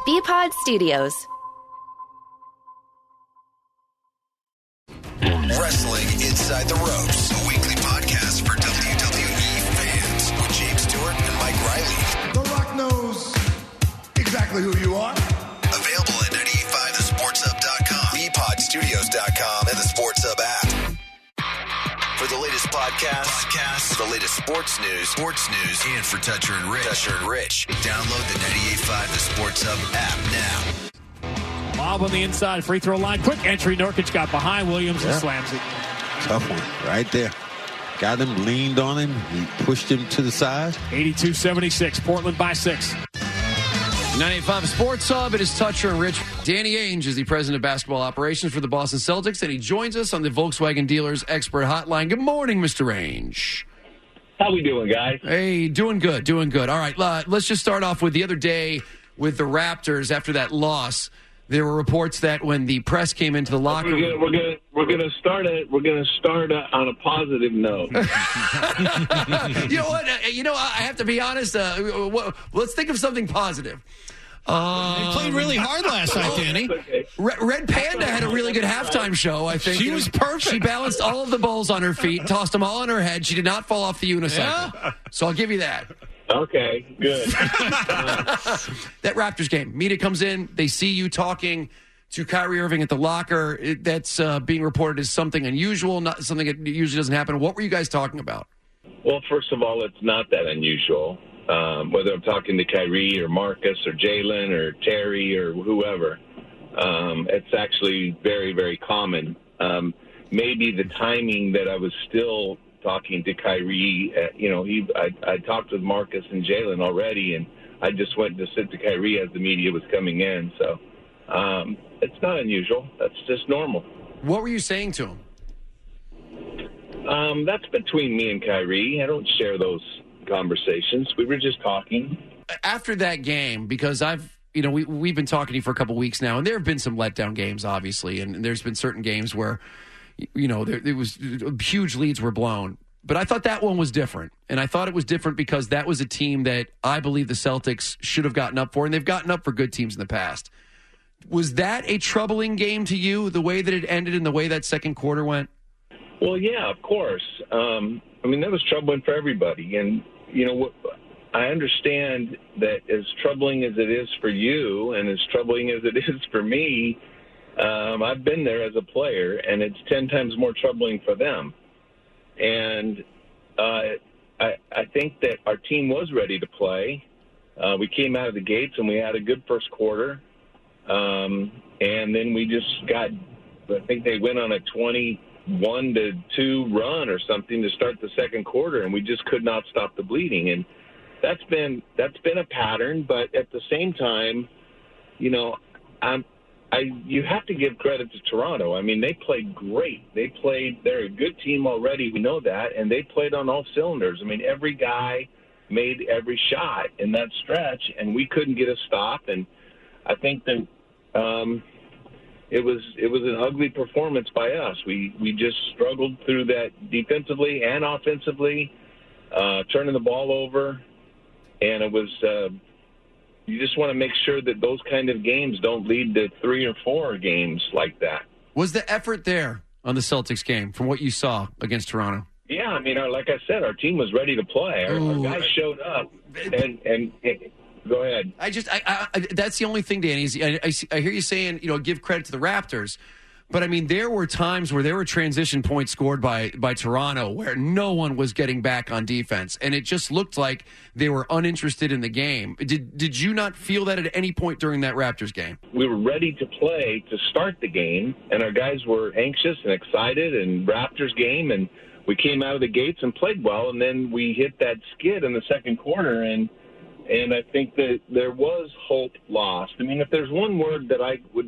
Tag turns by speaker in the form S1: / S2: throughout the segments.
S1: BPod Studios.
S2: Wrestling Inside the Ropes, a weekly podcast for WWE fans with James Stewart and Mike Riley.
S3: The Rock knows exactly who you are.
S2: Available at 985thesportshub.com, BPodStudios.com, and the Sports Hub app. For the latest podcasts, the latest sports news, and for Toucher and Rich, download the 985 The Sports Hub app now.
S4: Lob on the inside, free throw line. Quick entry. Nurkic got behind Williams and slams it.
S5: Tough one right there. Got him, leaned on him. He pushed him to the side.
S4: 82-76. Portland by 6.
S6: 985 Sports Hub. It is Toucher and Rich. Danny Ainge is the president of basketball operations for the Boston Celtics, and he joins us on the Volkswagen Dealers Expert Hotline. Good morning, Mr. Ainge.
S7: How we doing, guys?
S6: Hey, doing good. All right, let's just start off with the other day with the Raptors after that loss. There were reports that when the press came into the locker room,
S7: we're gonna start on a positive note.
S6: You know what? I have to be honest. Let's think of something positive.
S8: They played really hard last night, Danny.
S7: Okay.
S6: Red Panda had a really good halftime show, I think.
S8: She was perfect.
S6: She balanced all of the balls on her feet, tossed them all on her head. She did not fall off the unicycle.
S8: Yeah.
S6: So I'll give you that.
S7: Okay, good.
S6: That Raptors game, media comes in, they see you talking to Kyrie Irving at the locker. That's being reported as something unusual, not something that usually doesn't happen. What were you guys talking about?
S7: Well, first of all, it's not that unusual. Whether I'm talking to Kyrie or Marcus or Jalen or Terry or whoever, it's actually very, very common. Maybe the timing that I was still talking to Kyrie, I talked with Marcus and Jalen already, and I just went to sit to Kyrie as the media was coming in. So it's not unusual. That's just normal.
S6: What were you saying to him?
S7: That's between me and Kyrie. I don't share those conversations. We were just talking.
S6: After that game, because we've been talking to you for a couple weeks now, and there have been some letdown games, obviously, and there's been certain games where there was huge leads were blown. But I thought that one was different. And I thought it was different because that was a team that I believe the Celtics should have gotten up for, and they've gotten up for good teams in the past. Was that a troubling game to you, the way that it ended and the way that second quarter went?
S7: Well, yeah, of course. That was troubling for everybody. And, I understand that as troubling as it is for you and as troubling as it is for me, I've been there as a player, and it's 10 times more troubling for them. And I think that our team was ready to play. We came out of the gates, and we had a good first quarter. And then we just I think they went on a 21-2 run or something to start the second quarter, and we just could not stop the bleeding. And that's been a pattern, but at the same time, you have to give credit to Toronto. I mean, they played great. They're a good team already. We know that, and they played on all cylinders. I mean, every guy made every shot in that stretch, and we couldn't get a stop. And I think that it was an ugly performance by us. We just struggled through that defensively and offensively, turning the ball over, and it was. You just want to make sure that those kind of games don't lead to 3 or 4 games like that.
S6: Was the effort there on the Celtics game from what you saw against Toronto?
S7: Yeah, like I said, our team was ready to play. Our guys showed up, and go ahead.
S6: I that's the only thing, Danny. Is I hear you saying, give credit to the Raptors. But, there were times where there were transition points scored by Toronto where no one was getting back on defense, and it just looked like they were uninterested in the game. Did you not feel that at any point during that Raptors game?
S7: We were ready to play to start the game, and our guys were anxious and excited in Raptors game, and we came out of the gates and played well, and then we hit that skid in the second quarter, and I think that there was hope lost. If there's one word that I would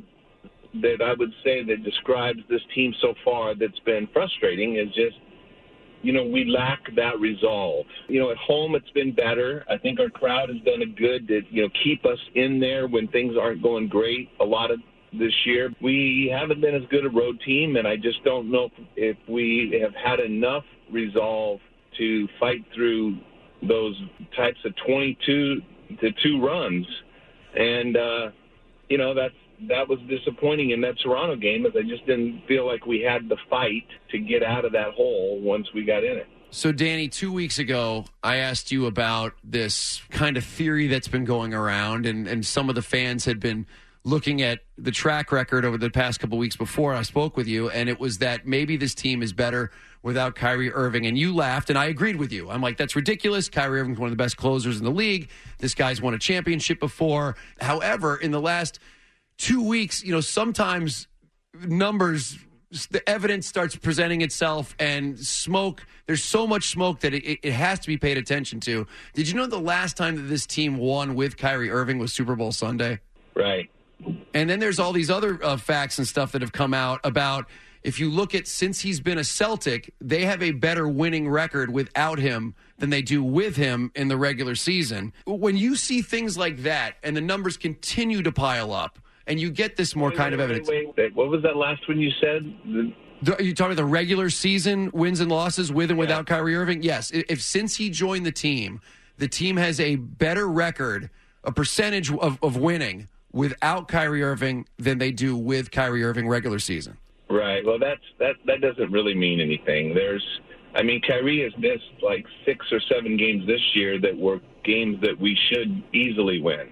S7: say that describes this team so far that's been frustrating is just, we lack that resolve. At home it's been better. I think our crowd has done a good to, keep us in there when things aren't going great a lot of this year. We haven't been as good a road team, and I just don't know if we have had enough resolve to fight through those types of 22-2 runs. And that was disappointing in that Toronto game, as I just didn't feel like we had the fight to get out of that hole once we got in it.
S6: So, Danny, 2 weeks ago, I asked you about this kind of theory that's been going around, and some of the fans had been looking at the track record over the past couple weeks before I spoke with you, and it was that maybe this team is better without Kyrie Irving. And you laughed, and I agreed with you. I'm like, that's ridiculous. Kyrie Irving's one of the best closers in the league. This guy's won a championship before. However, in the last 2 weeks, sometimes numbers, the evidence starts presenting itself, and smoke, there's so much smoke that it has to be paid attention to. Did you know the last time that this team won with Kyrie Irving was Super Bowl Sunday?
S7: Right.
S6: And then there's all these other facts and stuff that have come out about, if you look at since he's been a Celtic, they have a better winning record without him than they do with him in the regular season. When you see things like that and the numbers continue to pile up and you get this more kind of evidence.
S7: Wait. What was that last one you said?
S6: Are you talking about the regular season wins and losses with and without Kyrie Irving? Yes. If since he joined the team has a better record, a percentage of winning without Kyrie Irving than they do with Kyrie Irving regular season.
S7: Right. Well, that doesn't really mean anything. Kyrie has missed like 6 or 7 games this year that were games that we should easily win.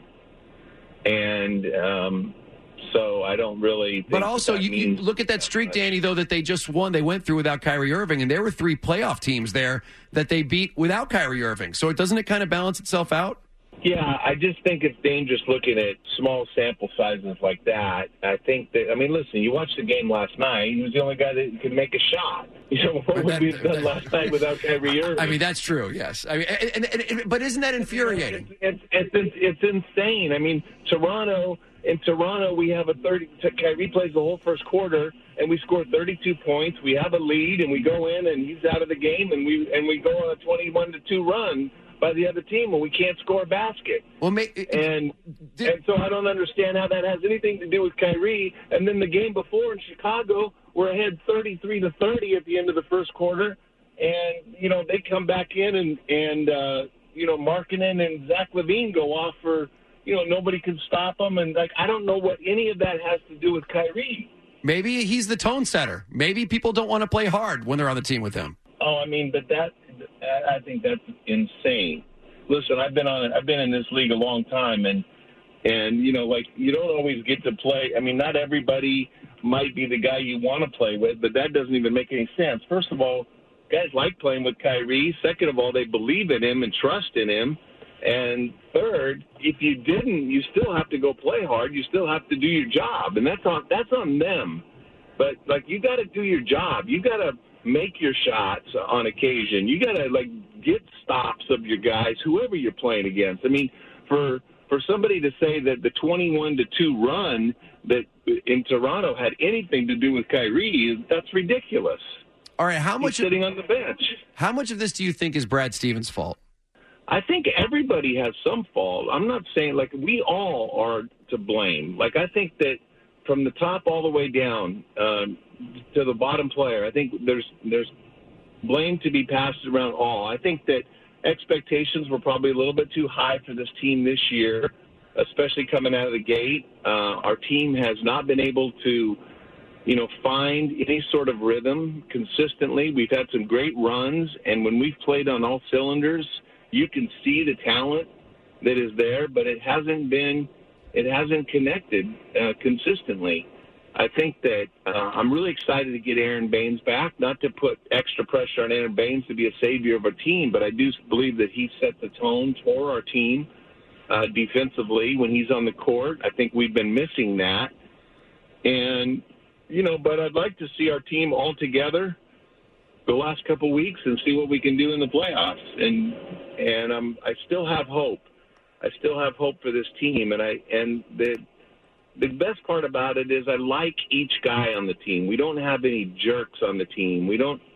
S7: And so I don't really think.
S6: But also, you look at that streak, Danny, though, that they just won. They went through without Kyrie Irving, and there were 3 playoff teams there that they beat without Kyrie Irving. So doesn't it kind of balance itself out?
S7: Yeah, I just think it's dangerous looking at small sample sizes like that. I think that, listen, you watched the game last night. He was the only guy that could make a shot. What would we have done last night without Kyrie Irving?
S6: That's true, yes. But isn't that infuriating?
S7: It's insane. In Toronto, we have Kyrie plays the whole first quarter, and we score 32 points. We have a lead, and we go in, and he's out of the game, and we go on a 21-2 run by the other team, and we can't score a basket.
S6: Well,
S7: and so I don't understand how that has anything to do with Kyrie. And then the game before in Chicago, we're ahead 33-30 at the end of the first quarter, and they come back in and Markkanen and Zach LaVine go off for nobody can stop them, and I don't know what any of that has to do with Kyrie.
S6: Maybe he's the tone setter. Maybe people don't want to play hard when they're on the team with him.
S7: But I think that's insane. Listen, I've been in this league a long time, and you don't always get to play. Not everybody might be the guy you want to play with, but that doesn't even make any sense. First of all, guys like playing with Kyrie. Second of all, they believe in him and trust in him. And third, if you didn't, you still have to go play hard. You still have to do your job, and that's on them. But you got to do your job. You got to make your shots on occasion. You got to get stops of your guys, whoever you're playing against. For somebody to say that the 21-2 run that in Toronto had anything to do with Kyrie, that's ridiculous.
S6: All right,
S7: He's sitting on the bench.
S6: How much of this do you think is Brad Stevens' fault?
S7: I think everybody has some fault. I'm not saying we all are to blame. I think that from the top all the way down to the bottom player, I think there's blame to be passed around all. I think that expectations were probably a little bit too high for this team this year, especially coming out of the gate. Our team has not been able to, find any sort of rhythm consistently. We've had some great runs, and when we've played on all cylinders, you can see the talent that is there, but it hasn't connected consistently. I think that I'm really excited to get Aaron Baines back, not to put extra pressure on Aaron Baines to be a savior of our team, but I do believe that he set the tone for our team defensively when he's on the court. I think we've been missing that. And, but I'd like to see our team all together the last couple weeks and see what we can do in the playoffs. And I still have hope. I still have hope for this team, and the best part about it is I like each guy on the team. We don't have any jerks on the team.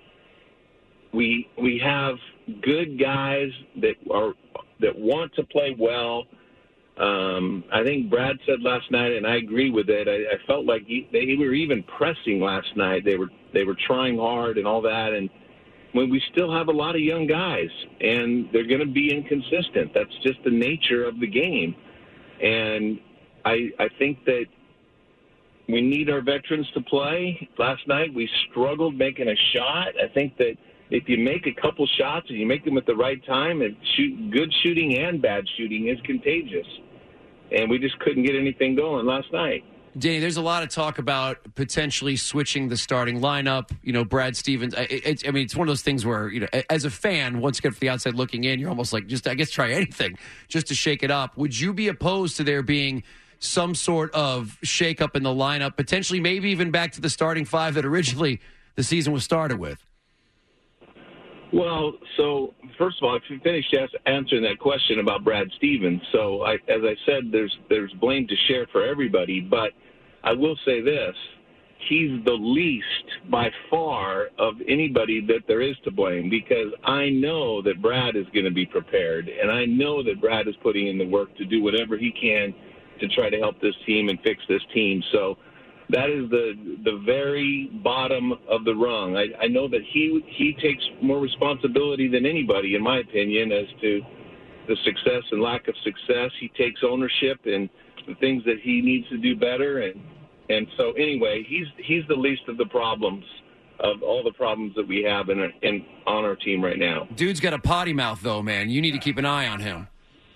S7: We have good guys that want to play well. I think Brad said last night, and I agree with it. I felt like they were even pressing last night. They were trying hard and all that, and when we still have a lot of young guys, and they're going to be inconsistent. That's just the nature of the game. And I think that we need our veterans to play. Last night we struggled making a shot. I think that if you make a couple shots and you make them at the right time, good shooting and bad shooting is contagious. And we just couldn't get anything going last night.
S6: Danny, there's a lot of talk about potentially switching the starting lineup. Brad Stevens. It's one of those things where, as a fan, once again from the outside looking in, you're almost like, just I guess try anything just to shake it up. Would you be opposed to there being some sort of shake-up in the lineup, potentially maybe even back to the starting five that originally the season was started with?
S7: Well, so first of all, if you finish answering that question about Brad Stevens, so as I said, there's blame to share for everybody, but I will say this. He's the least by far of anybody that there is to blame, because I know that Brad is going to be prepared, and I know that Brad is putting in the work to do whatever he can to try to help this team and fix this team. So that is the very bottom of the rung. I know that he takes more responsibility than anybody, in my opinion, as to the success and lack of success. He takes ownership in the things that he needs to do better. And so anyway, he's the least of the problems, of all the problems that we have on our team right now.
S6: Dude's got a potty mouth, though, man. You need to keep an eye on him.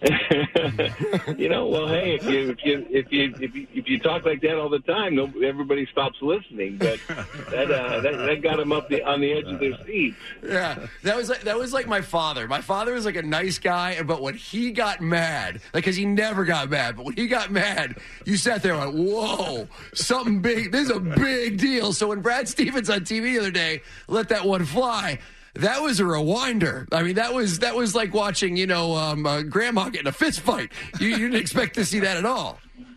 S7: Well, hey, if you talk like that all the time, everybody stops listening. But that got them up on the edge of their seat.
S6: Yeah, that was like my father. My father was like a nice guy, but when he got mad, because he never got mad, but when he got mad, you sat there and went, "Whoa, something big! This is a big deal." So when Brad Stevens on TV the other day let that one fly, that was a rewinder. I mean, that was like watching, grandma get in a fist fight. You didn't expect to see that at all.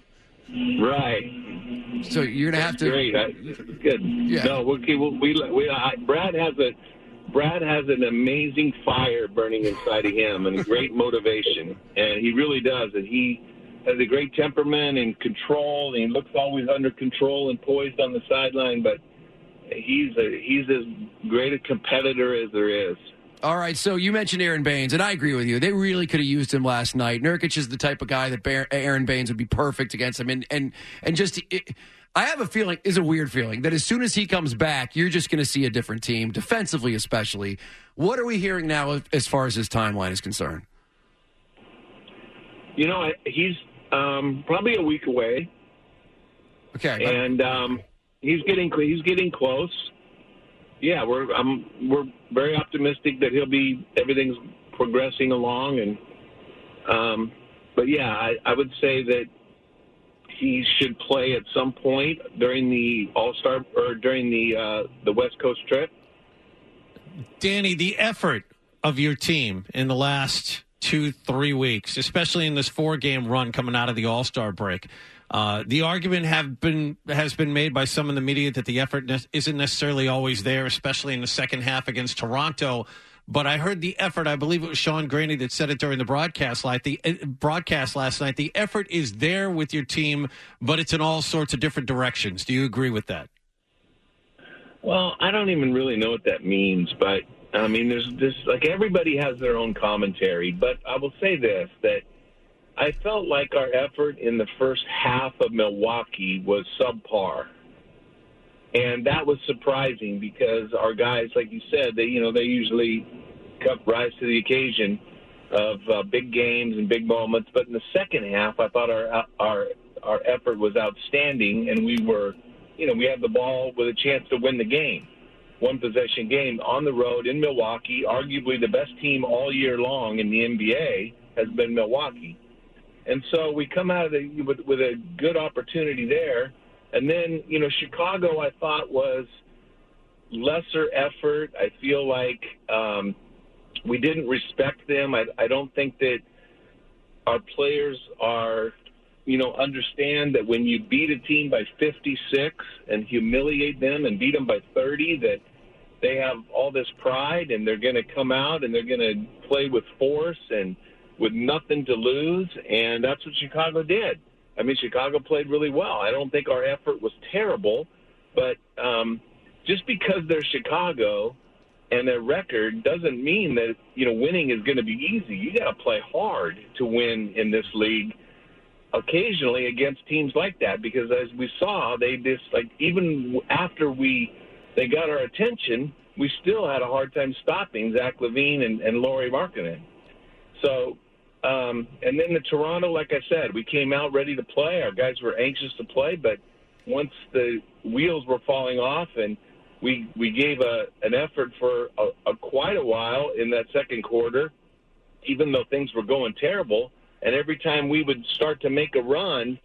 S7: Right.
S6: So you're gonna have to.
S7: Great. Good. Yeah. No. Brad has an amazing fire burning inside of him and great motivation, and he really does. And he has a great temperament and control. And he looks always under control and poised on the sideline, but he's as great a competitor as there is.
S6: All right, so you mentioned Aaron Baines, and I agree with you. They really could have used him last night. Nurkic is the type of guy that Aaron Baines would be perfect against him. And I have a feeling, is a weird feeling, that as soon as he comes back, you're just going to see a different team, defensively especially. What are we hearing now as far as his timeline is concerned?
S7: He's probably a week away.
S6: Okay.
S7: And he's getting close. Yeah, we're very optimistic that everything's progressing along, and but yeah, I would say that he should play at some point during the All-Star or during the West Coast trip.
S8: Danny, the effort of your team in the last 2-3 weeks, especially in this 4-game run coming out of the All-Star break. The argument has been made by some in the media that the effort isn't necessarily always there, especially in the second half against Toronto. But I heard the effort. I believe it was Sean Graney that said it during the broadcast last night. The effort is there with your team, but it's in all sorts of different directions. Do you agree with that?
S7: Well, I don't even really know what that means, but I mean, there's this, like, everybody has their own commentary. But I will say this, that I felt like our effort in the first half of Milwaukee was subpar. And that was surprising because our guys, like you said, they usually rise to the occasion of big games and big moments. But in the second half, I thought our effort was outstanding, and we had the ball with a chance to win the game. One-possession game on the road in Milwaukee. Arguably the best team all year long in the NBA has been Milwaukee. And so we come out of with a good opportunity there. And then, Chicago, I thought, was lesser effort. I feel like we didn't respect them. I don't think that our players understand that when you beat a team by 56 and humiliate them and beat them by 30, that they have all this pride and they're going to come out and they're going to play with force and with nothing to lose, and that's what Chicago did. I mean, Chicago played really well. I don't think our effort was terrible, but just because they're Chicago and their record doesn't mean that, winning is going to be easy. You got to play hard to win in this league. occasionally against teams like that, because as we saw, they just like even after they got our attention, we still had a hard time stopping Zach LaVine and Lauri Markkanen. So, and then the Toronto, like I said, we came out ready to play. Our guys were anxious to play, but once the wheels were falling off, and we gave an effort for quite a while in that second quarter, even though things were going terrible. And every time we would start to make a run,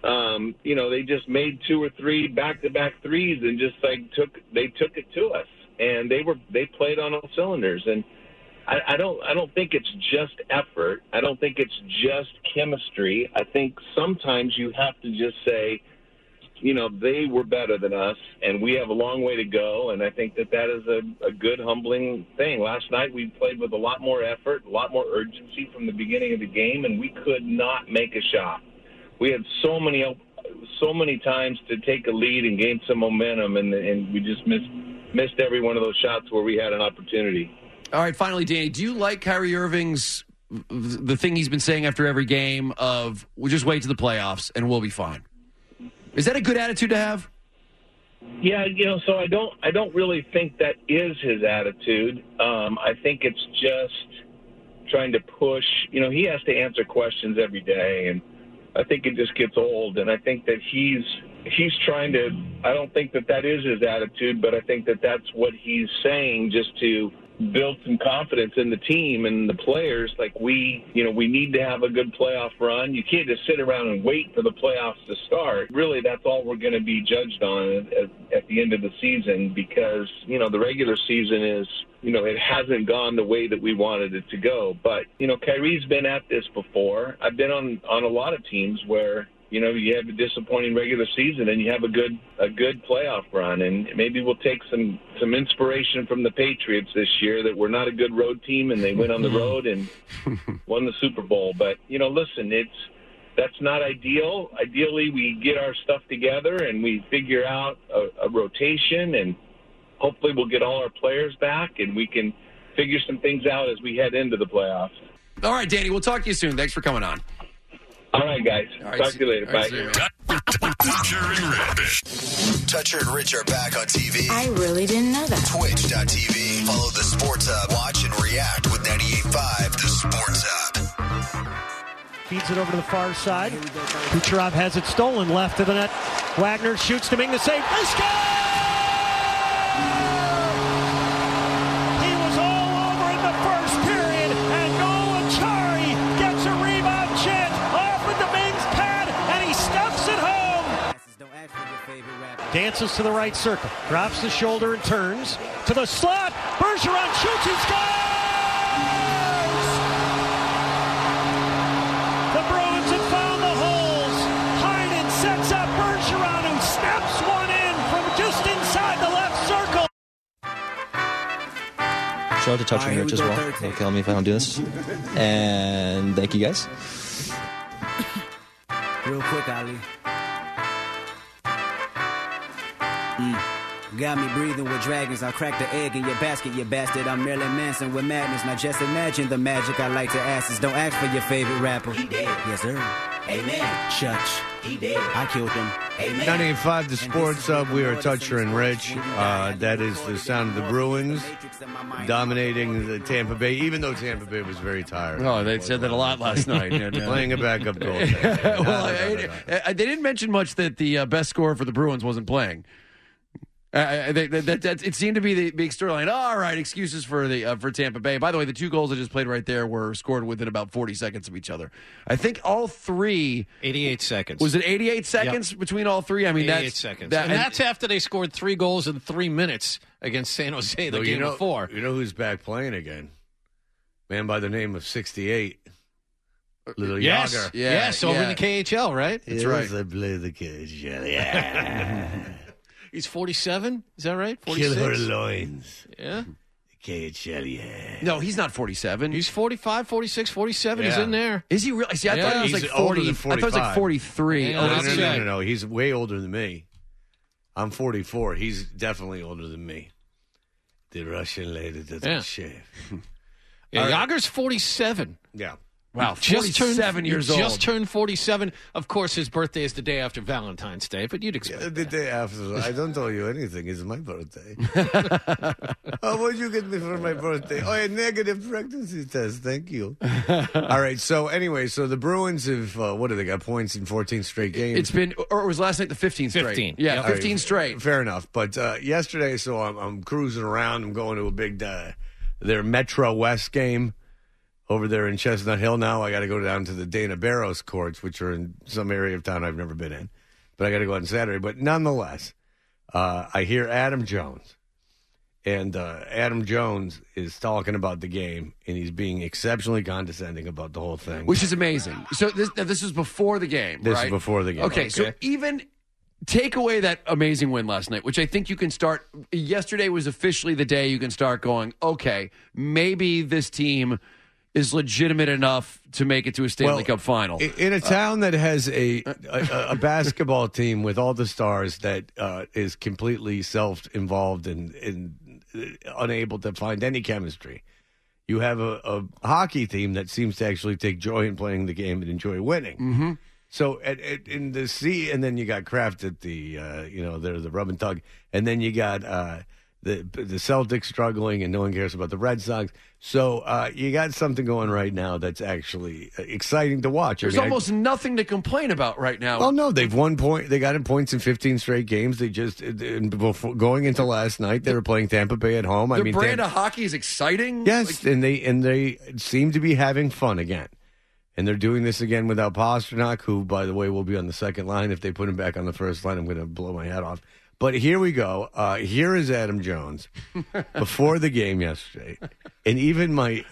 S7: they just made 2 or 3 back-to-back threes and just took it to us. And they played on all cylinders. And I don't think it's just effort. I don't think it's just chemistry. I think sometimes you have to just say, they were better than us, and we have a long way to go, and I think that is a good, humbling thing. Last night we played with a lot more effort, a lot more urgency from the beginning of the game, and we could not make a shot. We had so many times to take a lead and gain some momentum, and we just missed every one of those shots where we had an opportunity.
S6: All right, finally, Danny, do you like Kyrie Irving's the thing he's been saying after every game of, we'll just wait to the playoffs and we'll be fine? Is that a good attitude to have?
S7: Yeah, so I don't really think that is his attitude. I think it's just trying to push. He has to answer questions every day, and I think it just gets old. And I think that he's trying to. I don't think that is his attitude, but I think that that's what he's saying just to build some confidence in the team and the players. Like we need to have a good playoff run. You can't just sit around and wait for the playoffs to start. Really, that's all we're going to be judged on at the end of the season, because, the regular season is, it hasn't gone the way that we wanted it to go. But, Kyrie's been at this before. I've been on a lot of teams where, you have a disappointing regular season and you have a good playoff run. And maybe we'll take some inspiration from the Patriots this year, that we're not a good road team and they went on the road and won the Super Bowl. But, listen, that's not ideal. Ideally, we get our stuff together and we figure out a rotation, and hopefully we'll get all our players back and we can figure some things out as we head into the playoffs.
S6: All right, Danny, we'll talk to you soon. Thanks for coming on.
S7: All right, guys.
S6: All right,
S7: talk to you later. Bye.
S2: Toucher and Rich. Toucher and Rich are back on TV.
S1: I really didn't know that.
S2: Twitch.tv. Follow the Sports Hub. Watch and react with 98.5 The Sports Hub.
S4: Feeds it over to the far side. Kucherov has it stolen left to the net. Wagner shoots to make the save. They score! He was all over in the first period, and Nolan Chari gets a rebound chance off of Domingue's pad, and he stuffs it home. Dances to the right circle, drops the shoulder and turns to the slot. Bergeron shoots and scores! The Bruins have found the holes. Heinen sets up Bergeron, who snaps one in from just inside the left circle.
S9: Shout out to Toucher and Rich as well. They'll kill me if I don't do this. And thank you guys.
S10: Real quick, Ali. Got me breathing with dragons. I'll crack the egg in your basket, you bastard. I'm Marilyn Manson with madness. Now just imagine the magic I like to ask is, don't ask for your favorite rapper.
S11: He did.
S10: Yes, sir.
S11: Amen.
S10: Church.
S11: He did.
S10: I killed him.
S11: Amen.
S12: 98.5 The Sports Hub. We are Toucher and Rich. That is the sound of the Bruins dominating the Tampa Bay, even though Tampa Bay was very tired.
S6: Oh, they said that a lot last night.
S12: Playing a backup goal.
S6: They didn't mention much that the best scorer for the Bruins wasn't playing. It seemed to be the big storyline. All right, excuses for Tampa Bay. By the way, the 2 goals I just played right there were scored within about 40 seconds of each other. I think all 3.
S8: 88 seconds.
S6: Was it 88 seconds between all 3? I mean,
S8: 88 seconds. And that's after they scored 3 goals in 3 minutes against San Jose the game before.
S12: You know who's back playing again? Man by the name of 68. Little Yager.
S8: Yes, over in the KHL, right?
S12: That's right. I play the KHL. Yeah.
S8: He's 47? Is that right? 46?
S12: Killer loins.
S8: Yeah.
S12: KHL, yeah.
S6: No, he's not 47.
S8: He's 45, 46, 47. Yeah. He's in there.
S6: Is he really? See, I thought he was like 40. I thought it was like 43.
S12: Yeah, no. He's way older than me. I'm 44. He's definitely older than me. The Russian lady doesn't shave.
S8: Yeah, Yager's 47.
S12: Yeah.
S6: Wow, 47 years old.
S8: Just turned 47. Of course, his birthday is the day after Valentine's Day, but you'd expect
S12: The day after. I don't tell you anything. It's my birthday. Oh, what'd you get me for my birthday? Oh, a negative pregnancy test. Thank you. All right. So anyway, the Bruins have, what do they got? Points in 14 straight games?
S6: It's been, or it was last night the 15th straight.
S8: 15.
S6: Yeah,
S8: Yep.
S6: 15 straight.
S12: Fair enough. But yesterday, so I'm cruising around. I'm going to a big, their Metro West game. Over there in Chestnut Hill now, I got to go down to the Dana Barros courts, which are in some area of town I've never been in. But I got to go on Saturday. But nonetheless, I hear Adam Jones. And Adam Jones is talking about the game, and he's being exceptionally condescending about the whole thing.
S6: Which is amazing. So this is before the game,
S12: This
S6: right?
S12: is before the game.
S6: Okay, so even take away that amazing win last night, which I think you can start. Yesterday was officially the day you can start going, okay, maybe this team is legitimate enough to make it to a Stanley Cup final.
S12: In a town that has a basketball team with all the stars that is completely self-involved and unable to find any chemistry, you have a hockey team that seems to actually take joy in playing the game and enjoy winning.
S6: Mm-hmm.
S12: So in the C, and then you got Kraft at the, they're the rub and tug, and then you got the Celtics struggling, and no one cares about the Red Sox. So you got something going right now that's actually exciting to watch.
S6: There's almost nothing to complain about right now.
S12: Well, no, they've won point. They got in points in 15 straight games. They just before going into last night, they were playing Tampa Bay at home.
S6: The brand of hockey is exciting.
S12: Yes, and they seem to be having fun again. And they're doing this again without Pasternak, who, by the way, will be on the second line. If they put him back on the first line, I'm going to blow my head off. But here we go. Here is Adam Jones before the game yesterday. And even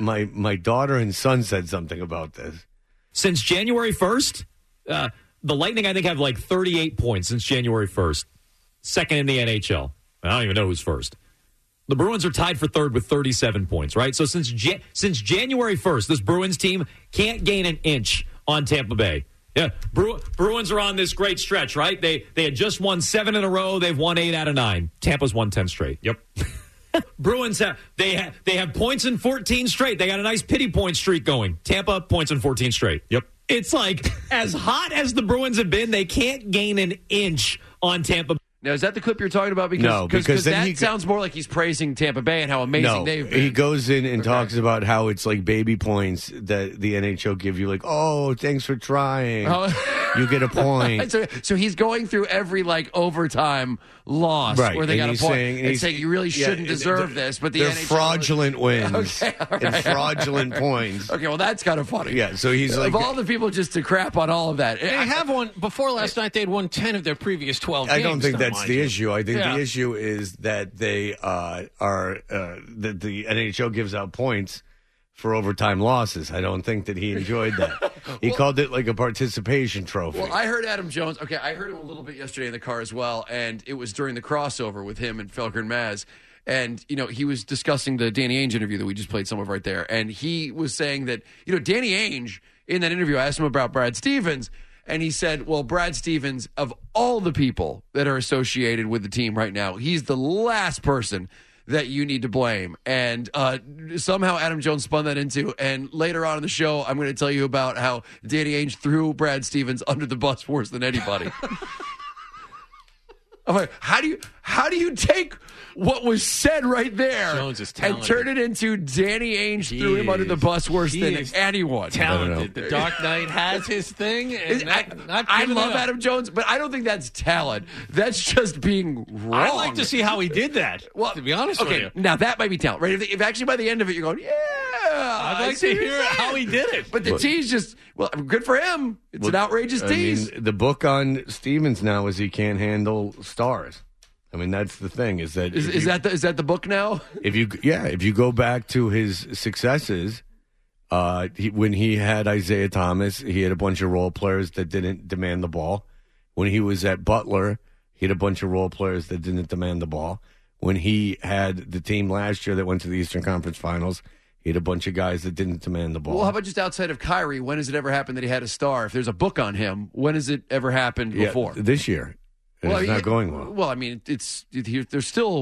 S12: my daughter and son said something about this.
S1: Since January 1st, the Lightning, I think, have like 38 points since January 1st. Second in the NHL. I don't even know who's first. The Bruins are tied for third with 37 points, right? So since January 1st, this Bruins team can't gain an inch on Tampa Bay. Yeah, Bruins are on this great stretch, right? They had just won 7 in a row. They've won 8 out of 9. Tampa's won 10 straight. Yep. Bruins have points in 14 straight. They got a nice pity point streak going. Tampa points in 14 straight. Yep. It's like as hot as the Bruins have been, they can't gain an inch on Tampa.
S6: Now, is that the clip you're talking about? Because that sounds more like he's praising Tampa Bay and how amazing they've been.
S12: He goes in and talks about how it's like baby points that the NHL give you, like, oh, thanks for trying. You get a point.
S6: So he's going through every overtime loss where they got a point and saying you really shouldn't deserve this, but they're NHL
S12: fraudulent wins and fraudulent points.
S6: Okay, well that's kind of funny.
S12: Yeah, so he's like,
S6: of all the people just to crap on all of that.
S8: They have won before last night. They'd won 10 of their previous 12 games.
S12: I don't think that's the issue. I think the issue is that they that the NHL gives out points for overtime losses. I don't think that he enjoyed that. He called it like a participation trophy.
S6: Well, I heard Adam Jones. Okay, I heard him a little bit yesterday in the car as well, and it was during the crossover with him and Felker and Maz. And, he was discussing the Danny Ainge interview that we just played some of right there. And he was saying that, Danny Ainge, in that interview, I asked him about Brad Stevens, and he said, well, Brad Stevens, of all the people that are associated with the team right now, he's the last person that you need to blame. And somehow Adam Jones spun that into, and later on in the show, I'm going to tell you about how Danny Ainge threw Brad Stevens under the bus worse than anybody. I'm like, how do you take what was said right there
S8: Jones is
S6: and turn it into Danny Ainge threw him under the bus worse than anyone?
S8: Talented. The Dark Knight has his thing. And
S6: I love Adam Jones, but I don't think that's talent. That's just being wrong.
S8: I'd like to see how he did that. Well, to be honest with you.
S6: Now that might be talent, right? If actually by the end of it you're going,
S8: I'd like to hear how he did it.
S6: But the tease just, good for him. It's an outrageous tease.
S12: The book on Stevens now is he can't handle stars. I mean, that's the thing. Is that
S6: the book now?
S12: If you go back to his successes, when he had Isaiah Thomas, he had a bunch of role players that didn't demand the ball. When he was at Butler, he had a bunch of role players that didn't demand the ball. When he had the team last year that went to the Eastern Conference Finals, he had a bunch of guys that didn't demand the ball.
S6: Well, how about just outside of Kyrie? When has it ever happened that he had a star? If there's a book on him, when has it ever happened before?
S12: This year. It's not going well.
S6: Well, I mean, there's still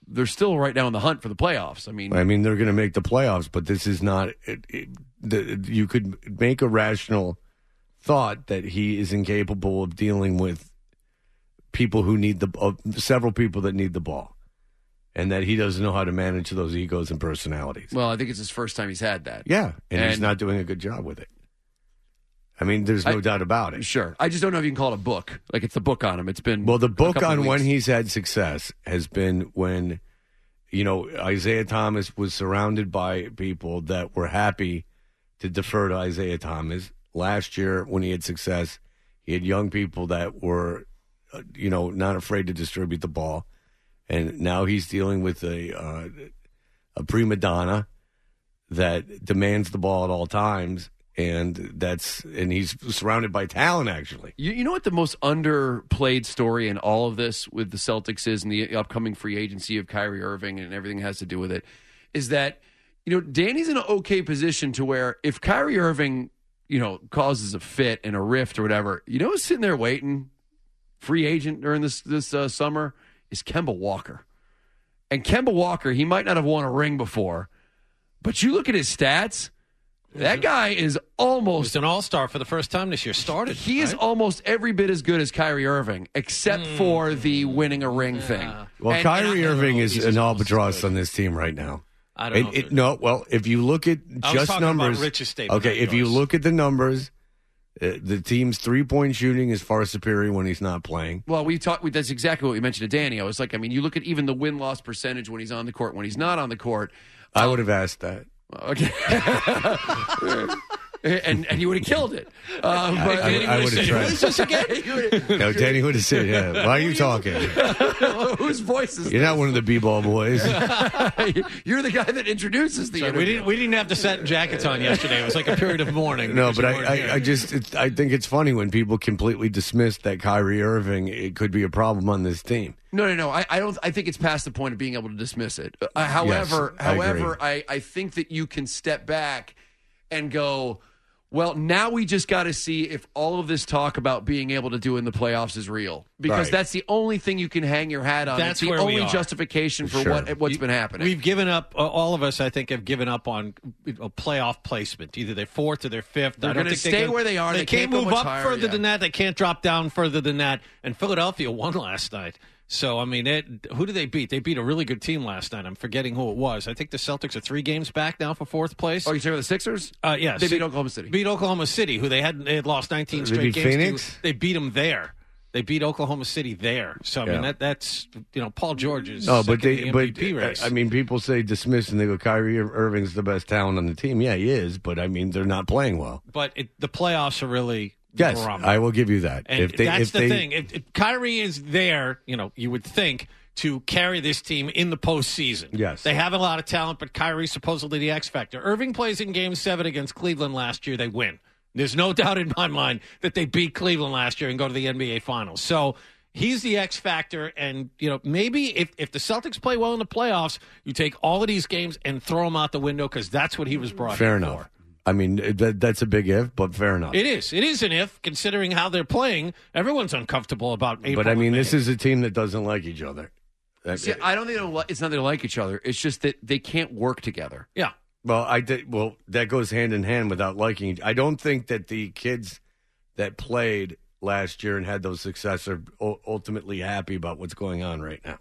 S6: they're still right now in the hunt for the playoffs. I mean,
S12: they're going to make the playoffs, but this is not. You could make a rational thought that he is incapable of dealing with people who need several people that need the ball, and that he doesn't know how to manage those egos and personalities.
S6: Well, I think it's his first time he's had that.
S12: Yeah, and he's not doing a good job with it. I mean, there's no doubt about it.
S6: Sure. I just don't know if you can call it a book. Like, it's the book on him. It's been
S12: the book on when he's had success has been when, Isaiah Thomas was surrounded by people that were happy to defer to Isaiah Thomas. Last year, when he had success, he had young people that were, not afraid to distribute the ball. And now he's dealing with a prima donna that demands the ball at all times. And he's surrounded by talent, actually.
S6: You know what the most underplayed story in all of this with the Celtics is, and the upcoming free agency of Kyrie Irving and everything has to do with it, is that, Danny's in an okay position to where if Kyrie Irving, causes a fit and a rift or whatever, who's sitting there waiting, free agent during this summer, is Kemba Walker. And Kemba Walker, he might not have won a ring before, but you look at his stats. That guy is almost...
S8: He's an all-star for the first time this year. Started.
S6: He is almost every bit as good as Kyrie Irving, except for the winning a ring thing.
S12: Well, Kyrie Irving is an albatross on this team right now.
S8: I don't know.
S12: If you look at just numbers...
S8: About Rich's statement.
S12: Okay, if you look at the numbers, the team's three-point shooting is far superior when he's not playing.
S6: Well, that's exactly what we mentioned to Danny. I was like, you look at even the win-loss percentage when he's on the court, when he's not on the court.
S12: I would have asked that.
S6: Okay. and you would have killed it. But
S12: I would have tried.
S6: Who's this again?
S12: No, Danny would have said, yeah. Why are you talking?
S6: Whose voice is
S12: You're not one of the b-ball boys.
S6: You're the guy that introduces the interview.
S8: We didn't have the satin jackets on yesterday. It was like a period of mourning.
S12: No, but I think it's funny when people completely dismiss that Kyrie Irving, it could be a problem on this team.
S6: No. I think it's past the point of being able to dismiss it. However, I think that you can step back and go, well, now we just got to see if all of this talk about being able to do in the playoffs is real, because that's the only thing you can hang your hat on.
S8: That's
S6: the
S8: where
S6: only justification for what's been happening.
S8: We've given up. All of us, I think, have given up on playoff placement. Either they're fourth or they're fifth.
S6: They're going to stay where they are.
S8: They can't move up further than that. They can't drop down further than that. And Philadelphia won last night. So, who did they beat? They beat a really good team last night. I'm forgetting who it was. I think the Celtics are 3 games back now for fourth place.
S6: Oh, you're talking about the Sixers?
S8: Yes.
S6: They beat Oklahoma City.
S8: Beat Oklahoma City, who they had lost 19 straight
S12: beat
S8: games
S12: Phoenix?
S8: to. They beat them there. They beat Oklahoma City there. So, that's Paul George's MVP race.
S12: People say dismiss and they go, Kyrie Irving's the best talent on the team. Yeah, he is, but, they're not playing well.
S8: But the playoffs are really...
S12: Yes, I will give you that.
S8: And that's the thing. If Kyrie is there, you would think, to carry this team in the postseason.
S12: Yes.
S8: They have a lot of talent, but Kyrie's supposedly the X factor. Irving plays in Game 7 against Cleveland last year. They win. There's no doubt in my mind that they beat Cleveland last year and go to the NBA Finals. So he's the X factor, and maybe if the Celtics play well in the playoffs, you take all of these games and throw them out the window, because that's what he was brought
S12: Fair
S8: in
S12: enough.
S8: for.
S12: That's a big if, but fair enough.
S8: It is. It is an if, considering how they're playing. Everyone's uncomfortable about April.
S12: But, this is a team that doesn't like each other.
S6: See, I don't think it's not they like each other. It's just that they can't work together.
S8: Yeah.
S12: Well, that goes hand in hand without liking. I don't think that the kids that played last year and had those success are ultimately happy about what's going on right now.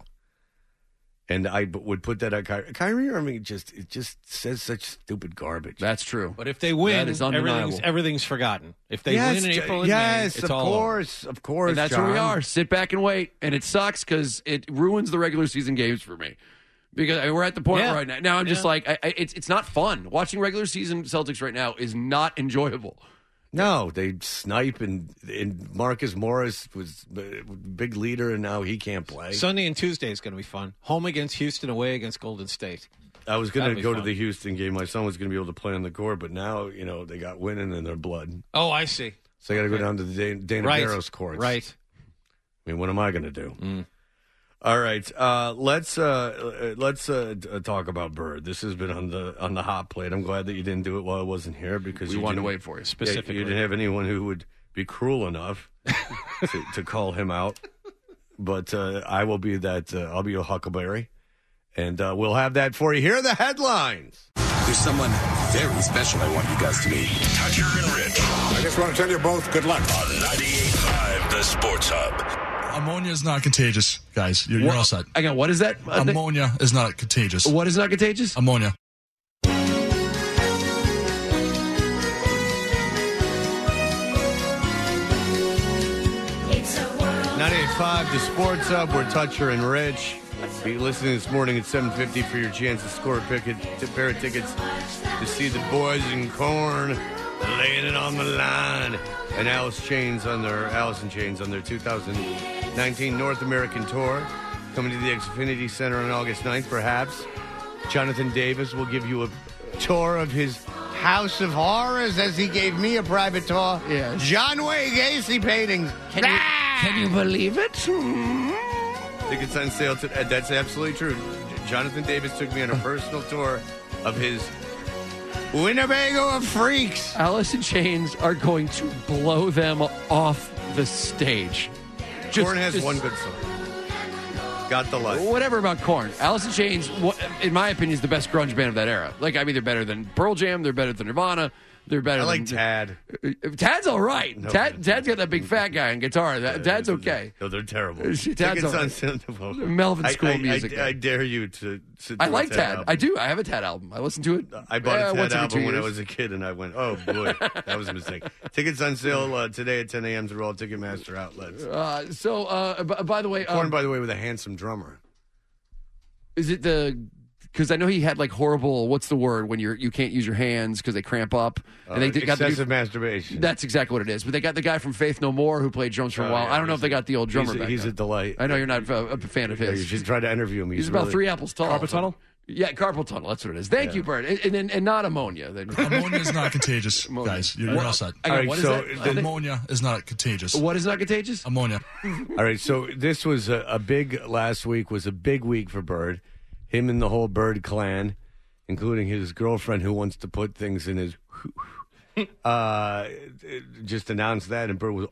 S12: And I would put that on Kyrie. Kyrie Irving just says such stupid garbage.
S6: That's true.
S8: But if they win,
S6: that is undeniable.
S8: Everything's forgotten. If they win in April and May, it's
S12: of
S8: all
S12: course,
S8: over.
S12: Of course.
S6: And that's
S12: John.
S6: where we are. Sit back and wait. And it sucks because it ruins the regular season games for me. Because we're at the point right now. Now I'm just like, it's not fun. Watching regular season Celtics right now is not enjoyable.
S12: No, they snipe, and Marcus Morris was a big leader, and now he can't play.
S8: Sunday and Tuesday is going to be fun. Home against Houston, away against Golden State.
S12: I was going to go to the Houston game. My son was going to be able to play on the court, but now, they got winning in their blood.
S8: Oh, I see.
S12: So I got to go down to the Dana Barros courts.
S8: Right.
S12: What am I going to do? All right, let's talk about Bird. This has been on the hot plate. I'm glad that you didn't do it while I wasn't here, because
S6: we wanted to wait for you
S8: specifically.
S12: You didn't have anyone who would be cruel enough to call him out. But I will be that. I'll be a Huckleberry, And we'll have that for you. Here are the headlines.
S11: There's someone very special I want you guys to meet.
S2: Toucher and Rich.
S3: I just want to tell you both good luck.
S2: On 98.5, the Sports Hub.
S13: Ammonia is not contagious, guys. You're all set.
S6: Again, what is that?
S13: Ammonia is not contagious.
S6: What is not contagious?
S13: Ammonia.
S12: 98.5, the Sports Hub. We're Toucher and Rich. Be listening this morning at 7:50 for your chance to score a pair of tickets to see the boys in Corn laying it on the line. And Alice in Chains on their 2019 North American tour, coming to the Xfinity Center on August 9th. Perhaps Jonathan Davis will give you a tour of his House of Horrors, as he gave me a private tour.
S6: Yeah.
S12: John Wayne Gacy paintings.
S6: Can you believe it?
S12: Tickets on sale. That's absolutely true. Jonathan Davis took me on a personal tour of his Winnebago of Freaks.
S6: Alice in Chains are going to blow them off the stage.
S12: Korn has one good song. Got the light.
S6: Whatever about Korn. Alice in Chains, in my opinion, is the best grunge band of that era. Like, I mean, they're better than Pearl Jam. They're better than Nirvana. They're better.
S12: I like Tad.
S6: Tad's all right.
S12: No,
S6: Tad's got that big fat guy on guitar. Tad's okay.
S12: No, they're terrible.
S6: Tad's
S12: Tickets
S6: all
S12: on
S6: right.
S12: sale.
S6: Melvin School music.
S12: I dare you to sit
S6: I
S12: through
S6: like
S12: a
S6: Tad.
S12: album.
S6: I do. I have a Tad album. I listen to it.
S12: I bought a Tad
S6: once every 2
S12: album when I
S6: years.
S12: was a kid, and I went, oh, boy, that was a mistake. Tickets on sale today at 10 a.m. through all Ticketmaster outlets.
S6: By the way...
S12: Korn, by the way, with a handsome drummer.
S6: Is it because I know he had like horrible, what's the word, when you can't use your hands because they cramp up. And they got
S12: excessive masturbation.
S6: That's exactly what it is. But they got the guy from Faith No More who played drums for a while.
S12: Yeah,
S6: I don't know if they got the old drummer back
S12: He's
S6: then.
S12: a delight.
S6: I know you're not a fan of
S12: Yeah,
S6: his.
S12: you should try to interview him.
S6: He's about
S12: really,
S6: 3 apples tall.
S13: Carpal tunnel?
S6: Yeah, carpal tunnel. That's what it is. Thank you, Bert. And not ammonia.
S13: Ammonia is not contagious, guys. You're all set.
S6: Again, what is that?
S13: Ammonia is not contagious.
S6: What is not contagious?
S13: Ammonia.
S12: All right, so this was a big, last week was a big week for Bird. Him and the whole Bird clan, including his girlfriend who wants to put things in his... just announced that, and Bird was,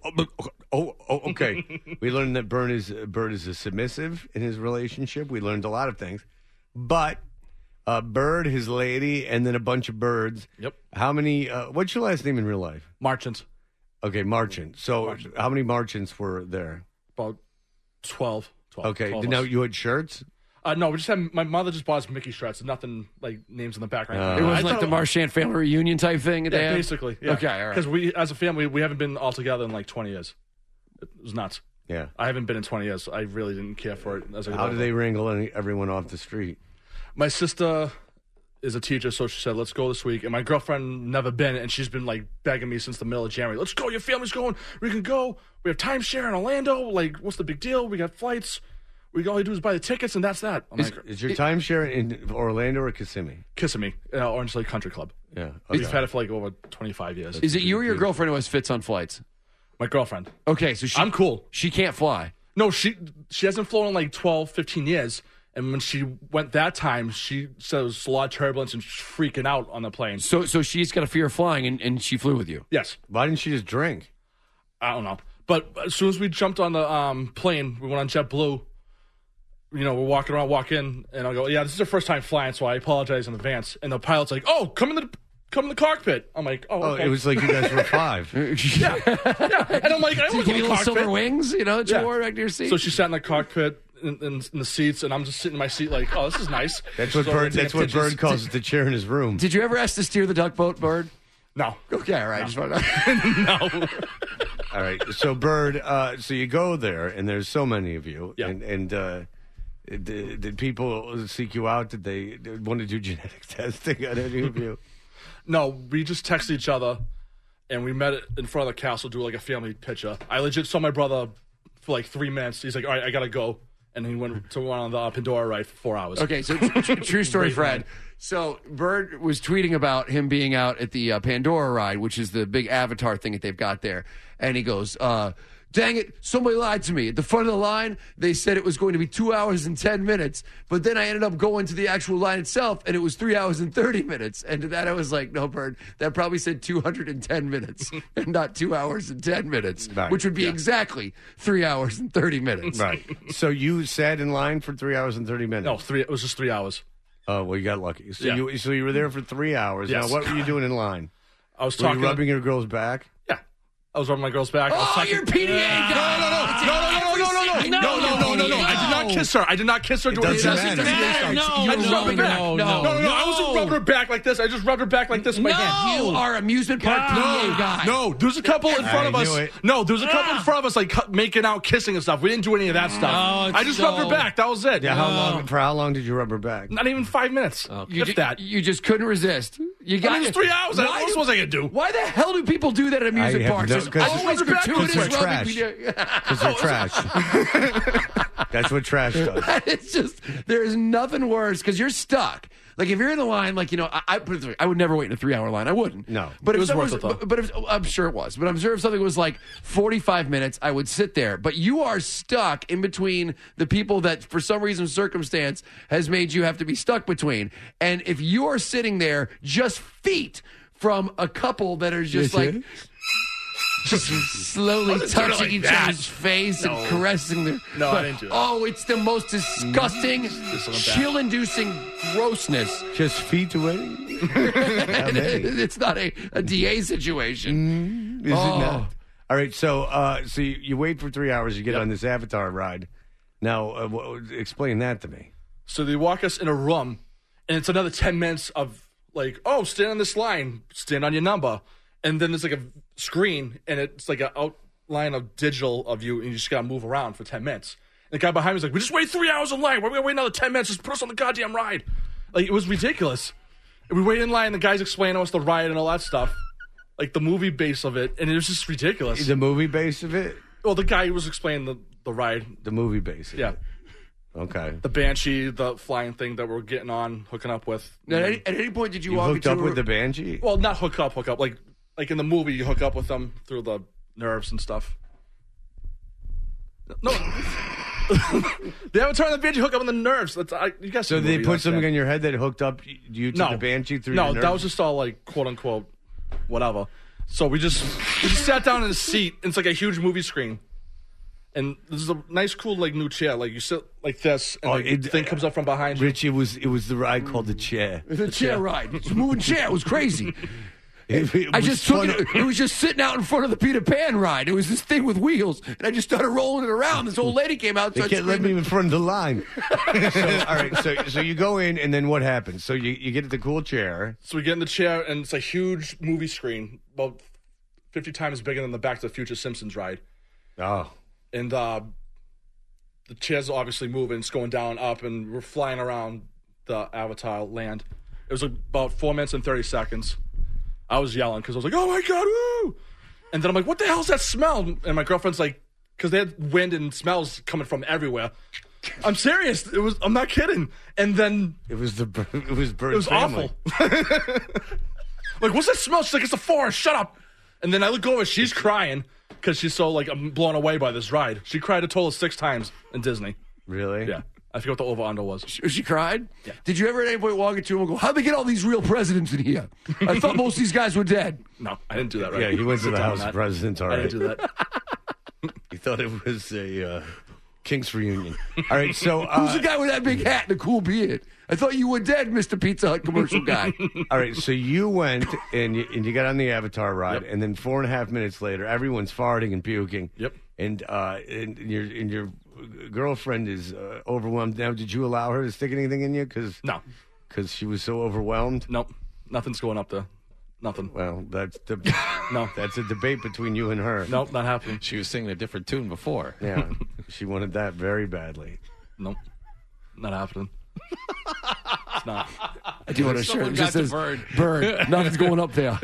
S12: okay. We learned that Bird is a submissive in his relationship. We learned a lot of things. But Bird, his lady, and then a bunch of birds.
S13: Yep.
S12: How many... what's your last name in real life?
S13: Marchant.
S12: Okay, Marchant. So how many Marchants were there?
S13: About 12.
S12: Okay,
S13: 12
S12: now
S13: us.
S12: you had shirts?
S13: No, we just had my mother just bought us Mickey shirts. Nothing like names in the background.
S6: It wasn't like the Marchand family reunion type thing?
S13: Yeah, basically. Yeah.
S6: Okay, all right.
S13: Because we, as a family, we haven't been all together in like 20 years. It was nuts.
S12: Yeah.
S13: I haven't been in 20 years. I really didn't care for it.
S12: How did they wrangle everyone off the street?
S13: My sister is a teacher, so she said, let's go this week. And my girlfriend never been, and she's been like begging me since the middle of January. Let's go. Your family's going. We can go. We have timeshare in Orlando. Like, what's the big deal? We got flights. All you do is buy the tickets, and that's that.
S12: Is your timeshare in Orlando or Kissimmee?
S13: Kissimmee, Orange Lake Country Club.
S12: Yeah. Okay.
S13: We've had it for like over 25 years.
S6: Is it you or your girlfriend who has fits on flights?
S13: My girlfriend.
S6: Okay, so
S13: I'm cool.
S6: She can't fly.
S13: No, she hasn't flown in like 12, 15 years. And when she went that time, she said it was a lot of turbulence and freaking out on the plane.
S6: So she's got a fear of flying, and she flew with you?
S13: Yes.
S12: Why didn't she just drink?
S13: I don't know. But as soon as we jumped on the plane, we went on JetBlue. You know, we're walking around, walk in, and I go, yeah, this is your first time flying, so I apologize in advance. And the pilot's like, oh, come in the cockpit. I'm like, oh, okay.
S12: It was like you guys were 5.
S13: yeah. And I'm like, I
S6: Did
S13: want
S6: you give you
S13: the
S6: little
S13: cockpit.
S6: silver wings, that you wore back to your seat?
S13: So she sat in the cockpit in the seats, and I'm just sitting in my seat like, oh, this is nice.
S12: That's what Bird calls it, the chair in his room.
S6: Did you ever ask to steer the duck boat, Bird?
S13: No.
S6: Okay, all right.
S13: No.
S6: Just wanted to...
S13: No.
S12: All right. So, Bird, so you go there, and there's so many of you.
S13: Yeah.
S12: And did people seek you out? Did they want to do genetic testing on any of you?
S13: No, we just texted each other, and we met in front of the castle, do like a family picture. I legit saw my brother for like 3 minutes. He's like, all right, I got to go. And he went on the Pandora ride for 4 hours.
S6: Okay, so true story, Fred. So Bird was tweeting about him being out at the Pandora ride, which is the big Avatar thing that they've got there. And he goes, dang it, somebody lied to me. At the front of the line, they said it was going to be 2 hours and 10 minutes, but then I ended up going to the actual line itself, and it was 3 hours and 30 minutes. And to that, I was like, no, Bird, that probably said 210 minutes and not 2 hours and 10 minutes,
S12: Right.
S6: which would be exactly 3 hours and 30 minutes.
S12: Right. So you sat in line for 3 hours and 30 minutes?
S13: No, it was just 3 hours.
S12: Oh, well, you got lucky. So,
S13: Yeah.
S12: you were there for 3 hours.
S13: Yes.
S12: Now, what were you doing in line?
S13: I was
S12: Were
S13: talking.
S12: you rubbing your girl's back?
S13: Yeah, I was rubbing my girl's back. I was
S6: Oh,
S13: talking,
S6: you're PDA guy.
S13: No. I did not kiss her. I did not kiss her.
S12: doesn't matter.
S13: I just rubbed her back. No. I wasn't rubbing her back like this. I just rubbed her back like this with my hand.
S6: You are amusement park PDA guy.
S13: No, there's a couple in front of
S12: I
S13: us.
S12: knew it.
S13: No, there's a couple in front of us, like making out, kissing and stuff. We didn't do any of that stuff. I just rubbed her back. That was it.
S12: Yeah, for how long did you rub her back?
S13: Not even 5 minutes. If that.
S6: You just couldn't resist. You got
S13: I mean, it's 3 hours. What else was I going to do?
S6: Why the hell do people do that at amusement
S12: have
S6: parks?
S12: no-
S6: There's
S12: 'cause-
S6: always
S13: Because
S6: gratuitous
S12: we're
S6: rubbing.
S12: trash. Because they're trash. That's what trash does.
S6: It's just, there's nothing worse because you're stuck. Like if you're in the line, like, you know, I put it this way, I would never wait in a 3 hour line. I wouldn't.
S12: No.
S6: But
S13: It
S6: if
S13: was
S6: someone
S13: worth it, though.
S6: But if, I'm sure it was. But I'm sure if something was like 45 minutes, I would sit there. But you are stuck in between the people that, for some reason, circumstance has made you have to be stuck between. And if you are sitting there just feet from a couple that are just like. Just slowly touching
S13: like
S6: each
S13: that.
S6: other's face and caressing their.
S13: No, I didn't do that.
S6: Oh, it's the most disgusting, chill-inducing grossness.
S12: Just feet away?
S6: It's not a DA situation.
S12: Is it not? All right, so you wait for 3 hours, you get on this Avatar ride. Now, explain that to me.
S13: So they walk us in a room, and it's another 10 minutes of like, oh, stand on this line, stand on your number. And then there's like a screen, and it's like an outline of digital of you, and you just got to move around for 10 minutes. And the guy behind me was like, we just wait 3 hours in line. We're going to wait another 10 minutes. Just put us on the goddamn ride. Like, it was ridiculous. And we wait in line, and the guy's explaining to us the ride and all that stuff, like the movie base of it, and it was just ridiculous.
S12: The movie base of it?
S13: Well, the guy who was explaining the ride.
S12: The movie base of
S13: Yeah.
S12: it. Okay.
S13: The Banshee, the flying thing that we're getting on, hooking up with.
S6: Now, at any point did you
S12: You
S6: walk
S12: hooked
S6: into
S12: up with the Banshee?
S13: Well, not hook up. Like in the movie, you hook up with them through the nerves and stuff. No. They haven't turned the Banshee hook up on the nerves. You guys.
S12: So
S13: see the
S12: they
S13: movie,
S12: put
S13: that's
S12: something
S13: it.
S12: in your head that hooked up you to the Banshee through your
S13: No,
S12: nerves?
S13: that was just all like quote unquote whatever. So we just sat down in a seat. And it's like a huge movie screen. And this is a nice, cool, like new chair. Like you sit like this, and the thing comes up from behind you.
S12: Rich, it was the ride called the chair.
S6: The chair ride. It's a moving chair. It was crazy.
S12: It
S6: I
S12: was
S6: just took
S12: fun.
S6: it. It was just sitting out in front of the Peter Pan ride. It was this thing with wheels, and I just started rolling it around. This old lady came out.
S12: They
S6: started
S12: can't let me
S6: screaming.
S12: in front of the line. All right, so you go in, and then what happens? So you get the cool chair.
S13: So we get in the chair, and it's a huge movie screen, about 50 times bigger than the Back to the Future Simpsons ride.
S12: Oh.
S13: And the chair's obviously moving. It's going down, up, and we're flying around the Avatar land. It was about 4 minutes and 30 seconds. I was yelling because I was like, oh, my God, woo! And then I'm like, what the hell's that smell? And my girlfriend's like, because they had wind and smells coming from everywhere. I'm serious. I'm not kidding. And then
S12: it was Bird's
S13: It was
S12: family.
S13: awful. Like, what's that smell? She's like, it's a forest. Shut up. And then I look over. She's crying because she's so like blown away by this ride. She cried a total of 6 times in Disney.
S12: Really?
S13: Yeah. I forget what the over-under was.
S6: She cried? Yeah. Did you ever at any point walk into him and go, how'd they get all these real presidents in here? I thought most of these guys were dead.
S13: No, I didn't do that right.
S12: Yeah, he went to
S13: Sit
S12: the
S13: down
S12: House
S13: on
S12: of
S13: that.
S12: Presidents, all
S13: I
S12: right.
S13: didn't do that.
S12: He thought it was a Kinks reunion. All right, so...
S6: Who's the guy with that big hat and the cool beard? I thought you were dead, Mr. Pizza Hut commercial guy.
S12: All right, so you went and you got on the Avatar ride, and then 4.5 minutes later, everyone's farting and puking.
S13: Yep.
S12: And your girlfriend is overwhelmed. Now, did you allow her to stick anything in you?
S13: No.
S12: Because she was so overwhelmed?
S13: Nope. Nothing's going up there. Nothing.
S12: Well, that's
S13: No.
S12: That's a debate between you and her.
S13: Nope, not happening.
S8: She was singing a different tune before.
S12: Yeah, she wanted that very badly.
S13: Nope. Not happening. It's not.
S6: I do want a shirt.
S8: Someone
S6: It just
S8: got to
S6: says,
S8: Bird.
S6: Bird. Nothing's going up there.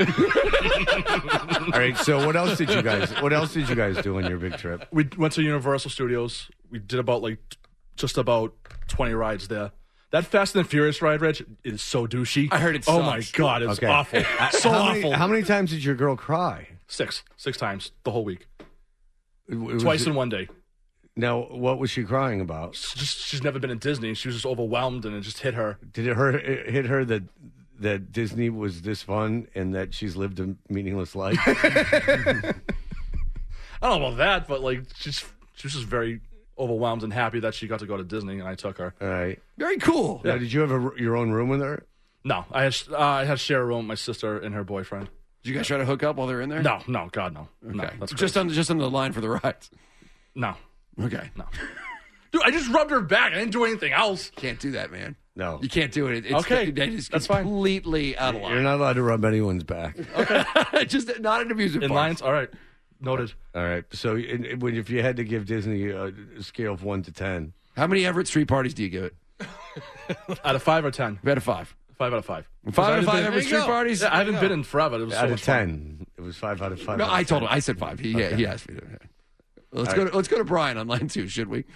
S12: All right, so what else did you guys do on your big trip?
S13: We went to Universal Studios. We did about just about 20 rides there. That Fast and Furious ride, Rich, is so douchey.
S6: I heard it
S13: Oh
S6: sucks.
S13: my God, it's
S12: Okay.
S13: awful. So awful.
S12: How many times did your girl cry?
S13: 6 times the whole week. Twice in one day.
S12: Now, what was she crying about?
S13: She's never been in Disney. She was just overwhelmed, and it just hit her.
S12: Did it hit her that Disney was this fun and that she's lived a meaningless life?
S13: I don't know about that, but like she was just very overwhelmed and happy that she got to go to Disney, and I took her.
S12: All right.
S6: Very cool.
S12: Now, did you have your own room with her?
S13: No, I had to share a room with my sister and her boyfriend.
S6: Did you guys try to hook up while they were in there?
S13: No, God, no.
S6: Okay.
S13: No, that's
S6: just on the line for the rides.
S13: No.
S6: Okay.
S13: No. Dude, I just rubbed her back. I didn't do anything else.
S6: Can't do that, man.
S12: No.
S6: You can't do it. It's
S13: okay.
S6: That's completely out of line.
S12: You're not allowed to rub anyone's back.
S6: Okay. Just not an amusement
S13: park. In lines? All right. Noted.
S12: All right. So if you had to give Disney a scale of 1 to 10.
S6: How many Everett Street parties do you give it?
S13: Out of 5 or 10?
S6: Out of 5.
S13: 5 out of 5.
S6: 5 out of 5 Everett Street parties?
S13: Yeah, I haven't been in forever. It was
S12: out
S13: so
S12: of 10. It was 5 out of 5.
S6: No, I told him. I said 5. He asked me to. Let's go to Brian on line 2, should we?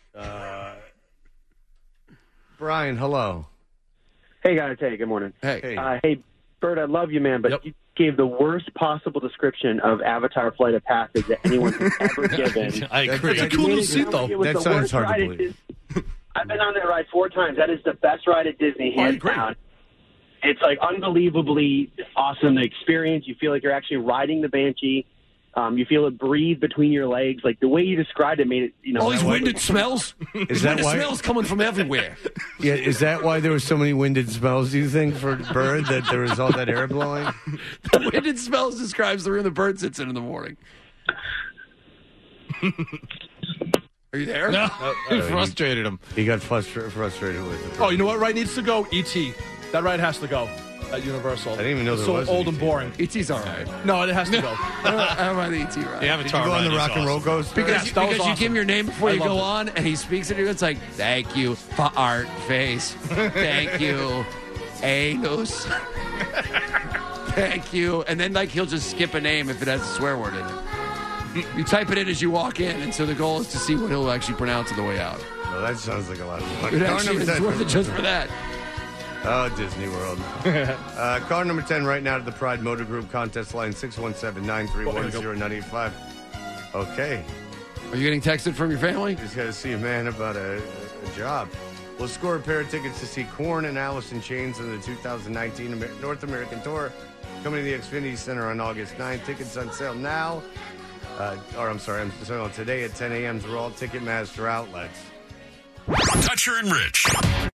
S12: Brian, hello.
S14: Hey, guys. Hey, good morning.
S6: Hey.
S14: Hey, Bert, I love you, man, but you gave the worst possible description of Avatar Flight of Passage that anyone has ever given.
S8: I agree.
S13: It's a cool little seat, though.
S12: That sounds hard to believe.
S14: I've been on that ride 4 times. That is the best ride at Disney, hands down. It's like unbelievably awesome, the experience. You feel like you're actually riding the Banshee. You feel it breathe between your legs. Like the way you described it made it,
S6: all these winded smells?
S12: Is that why?
S6: Smells coming from everywhere.
S12: Yeah, is that why there were so many winded smells, do you think, for Bird, that there was all that air blowing?
S6: The winded smells describes the room the bird sits in the morning. Are you there?
S8: No, he frustrated him.
S12: He got frustrated with it.
S13: Oh, you know what ride needs to go? E.T. That ride has to go at Universal.
S12: I didn't even know there
S13: so
S12: was
S13: old and boring.
S6: E.T.'s all right.
S13: No, it has to go.
S6: How about the E.T. ride?
S8: The
S12: Did you go on the Rock and Roll Coaster?
S6: Because
S13: that was
S6: you
S13: awesome.
S6: give him your name before
S13: I
S6: you go
S13: loved
S6: on, and he speaks to you. It's like, thank you for art face. Thank you, anus. Thank you. And then, like, he'll just skip a name if it has a swear word in it. You type it in as you walk in, and so the goal is to see what he'll actually pronounce on the way out.
S12: Oh, that sounds like a lot of fun.
S6: It actually is worth it just for that.
S12: Oh, Disney World. Car number 10 right now to the Pride Motor Group contest line 617-931-0985. Okay.
S6: Are you getting texted from your family?
S12: Just got to see a man about a job. We'll score a pair of tickets to see Korn and Alice in Chains in the 2019 North American Tour coming to the Xfinity Center on August 9th. Tickets on sale now. I'm sorry, today at 10 a.m. through all Ticketmaster outlets.
S2: Dutcher and Rich.